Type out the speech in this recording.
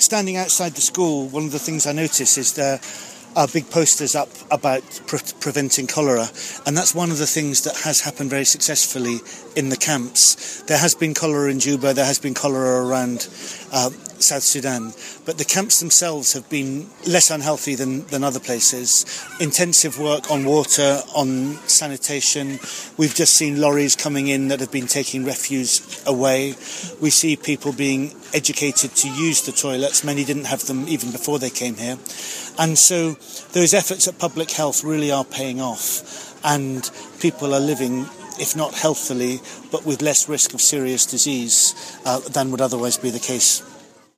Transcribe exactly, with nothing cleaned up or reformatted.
standing outside the school, one of the things I notice is there are big posters up about pre- preventing cholera, and that's one of the things that has happened very successfully in the camps. There has been cholera in Juba, there has been cholera around uh, South Sudan, but the camps themselves have been less unhealthy than, than other places. Intensive work on water, on sanitation. We've just seen lorries coming in that have been taking refuse away. We see people being educated to use the toilets. Many didn't have them even before they came here. And so those efforts at public health really are paying off, and people are living, if not healthily, but with less risk of serious disease uh, than would otherwise be the case.